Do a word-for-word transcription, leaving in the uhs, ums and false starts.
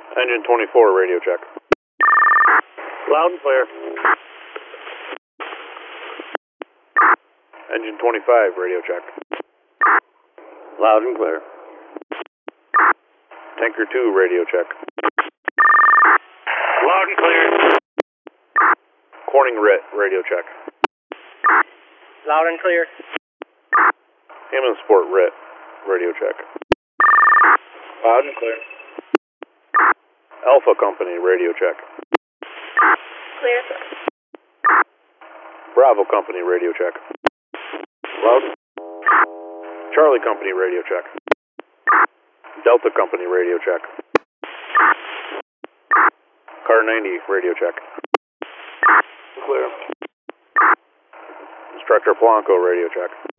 Engine twenty-four, radio check. Loud and clear. Engine twenty-five, radio check. Loud and clear. Tanker two, radio check. Loud and clear. Corning R I T, radio check. Loud and clear. Hammond Sport R I T, radio check. Loud and clear. Alpha Company, radio check. Clear. Bravo Company, radio check. Loud. Charlie Company, radio check. Delta Company, radio check. Car ninety, radio check. Clear. Instructor Polanco, radio check.